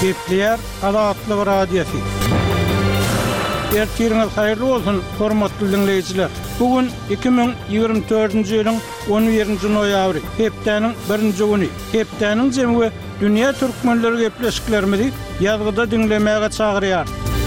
Kepler Adatlyk radiosu. Ertiriniz hayırlı olsun, hormatly dinleyijiler. Bugün 2024-nji ýylyň 11-nji noýabry, hepdeniň 1-nji güni. Hepdeniň jemgy dünýä türkmenleri gepleşiklerimizi ýazgyda dinlemäge çagyrýar.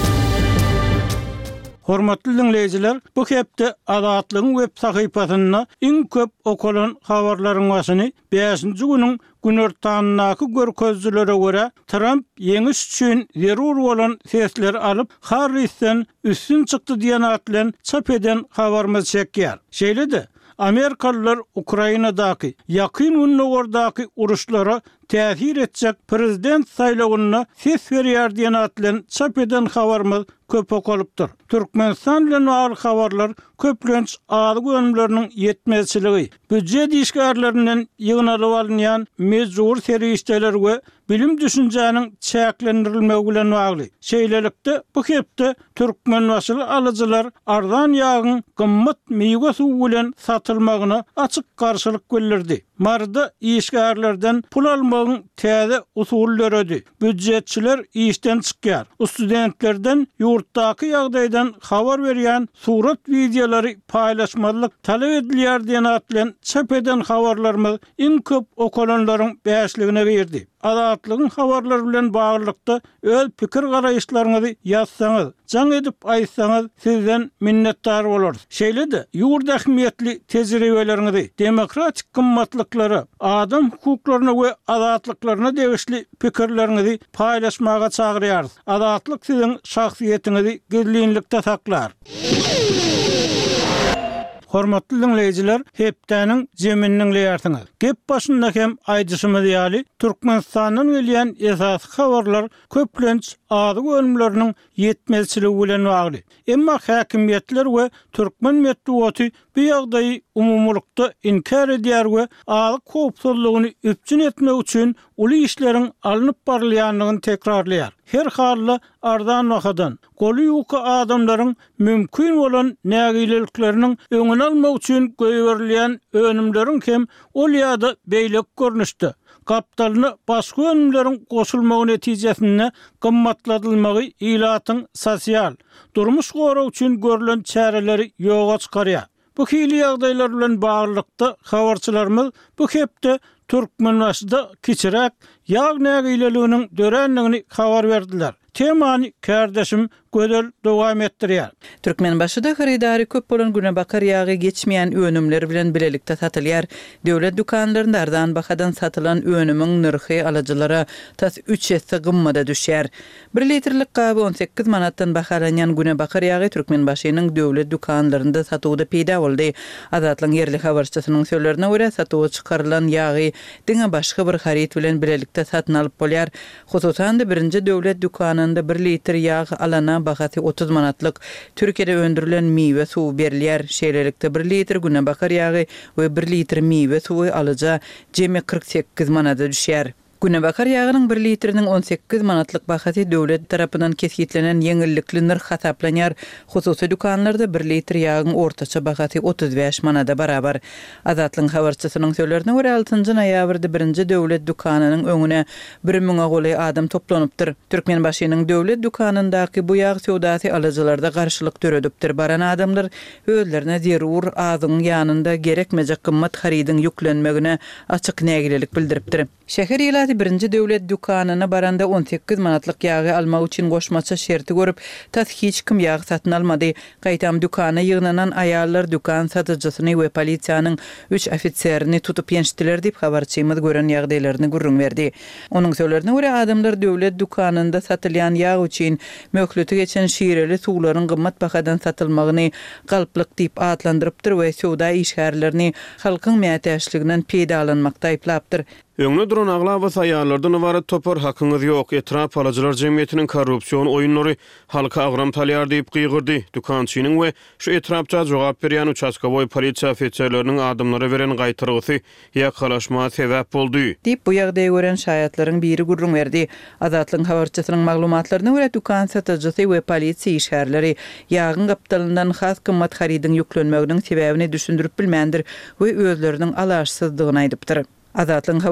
Hormatly dinleyijiler, bu hepde Adatlygyň web sahypasyna iň köp okulan habarlaryň başyny 5-nji günüň günortanynaky görkezlere görä Trump ýeňiş üçin zerur bolan sesler alyp Harris'ten üstün çykdy diýen atlan çap eden habarymyz çekýär. Şeýle-de Amerikalılar Ukrainadaky ýakyn günlerdaky uruşlara täsir etjek prezident saýlawyna ses berýär diýen atlan çap eden habarymyz köp okulypdyr. Türkmenistan bilen bagly habarlar köplenç aly gönümleriniň ýetmezçiligi, büdjet işgärlerinden ýygnalyp alynýan mejbur serişdeler we bilim düşünjäniň çäklendirilmegi bilen bagly. Şeýlelikde bu hepde türkmen başly alyjylar ardan ýagyň gymmat meýwe suwy bilen satylmagyna açyk garşylyk bildirdi. Marda işgärlerden pul almagyň täze usullary büdjetçiler işden çykýar. Studentlerden ýurtdaky ýagdaýdan habar berýän surat videolary paýlaşmalyk talap edilýär diýen atlan çap eden habarlarymyz iň köp okulanlaryň bäşligine girdi. Adatlygyň habarlar bilen baglykda öz pikir garaýşlaryňyzy ýazsaňyz, jaň edip aýtsaňyz sizden minnetdar bolarys. Şeýle-de ýurda ähmiýetli tejribeleriňizi, demokratik gymmatlyklary, adam hukuklaryna we adatlyklaryna degişli pikirleriňizi paýlaşmaga çagyrýarys. Adatlyk siziň şahsiýetiňizi gizlinlikde saklar. Hormatly dinleyijiler, hepdeniň jeminiň leýärsiňiz. Gep başynda hem aýdyşymyz ýaly Türkmenistanyň gelýän esasy habarlar köplenç azy gönümleriniň ýetmezçiligi bilen bagly. Emma häkimiýetler we türkmen medeniýeti bu ýagdaýy umumlukda inkar edýär we azy kopsuzlygyny üpçün etmek üçin uly işleriň alınıp barylýanlygyny tekrarlaýar. Her halda ardan wagtdan goly ýuky adamlaryň mümkin bolan nägilelikleriniň öňüni almak üçin göýberilýän önümleriň hem ol ýa-da beýlek görnüşde kapitalyny başga önümleriň goşulmagy netijesinde gymmatladylmagy ilatyň sosial durmuş goraw üçin görülen çäreleri ýoga çykarýar. Bu hili ýagdaýlar bilen baglykda habarçylarymyz bu hepde türkmen başyda kiçirek ýag nägileliginiň dörenligini habar berdiler. Temany kardeşim gödel dowam etdirýär. Türkmen başyda haridary köp bolan Günebakar ýagy geçmeýän önümler bilen bilelikde satylýar. Döwlet dukanlarynda ardan bahadan satylan önümiň nirhi alyjylara tas 3 ýetse gymmada düşýär. 1 litrlik gaby 18 manatdan bahalanýan Günebakar ýagy Türkmen başynyň döwlet dukanlarynda satywda peýda boldy. Adatlyň yerli habarçysynyň sözlerine görä satywa çykarylan ýagy diňe başga bir harit bilen bilelikde satyn alyp bolýar. Hususan da 1-nji döwlet dukanynda 1 litr ýag alana bahasy 30 manatlyk Türkiýede öndürilen meýwe suwy berilýär. Şeýlelikde 1 litr Günebakar ýagy we 1 litr meýwe suwy alyja jemi 48 manata düşýär. Günebakar ýagynyň 1 litriniň 18 manatlyk bahasy döwlet tarapyndan kesgitlenen ýeňillikli narh hasaplanýar. Hususy dukanlarda 1 litr ýagyň ortaça bahasy 35 manata barabar. Adatlyň habarçysynyň sözlerine görä 6-njy noýabrda 1-nji döwlet dukanynyň öňüne 1000 goly adam toplanypdyr. Türkmen başynyň döwlet dukanyndaky bu ýag sowdasy alyjylarda garşylyk töredipdir. Baran adamlar özlerine zerur azyň ýanynda gerekmejek gymmat haridiň ýüklenmegine açyk nägilelik bildiripdir. Şäher ýylady 1-nji döwlet dukanyna baranda 18 manatlyk ýagy almak üçin goşmaça şerti görüp, tas hiç kim ýag satyn almady. Gaýtam dukana ýygnanan aýallar dukan satyjysyny we polisiýanyň 3 ofitserini tutup ýençdiler diýip habarçymyz gören ýagdaýlaryny gurrun berdi. Onuň sözlerine görä adamlar döwlet dukanynda satylýan ýag üçin möhleti geçen şireli suwlaryň gymmat bahadan satylmagyny galplyk diýip atlandyrypdyr we sowda işgärlerini halkyň mätäçliginden peýda alınmakda aýplapdyr. Öňüne duran aglawa saýarlardan ibaret topar hakyňyz ýok. Etrap alyjylar jemgyýetiniň korrupsiýon oýunlary halka agram talýar diýip gygyrdy. Dukançynyň we şu etrapça jogap berýän uçaskaboy polisiýa ofitserleriniň adamlara beren gaýtyrgysy ýakalaşma sebäp boldy. Diýip bu ýagdaýy gören şaýatlaryň biri gurrun berdi. Adatlyň habarçysynyň maglumatlaryna görä dukan satyjysy we polisiýa işgärleri ýagyň gapitalyndan has gymmat haridiň ýüklenmeginiň sebäbini düşündirip bilmändir we özleriniň alaşsyzlygyny aýdypdyr. Adatlyň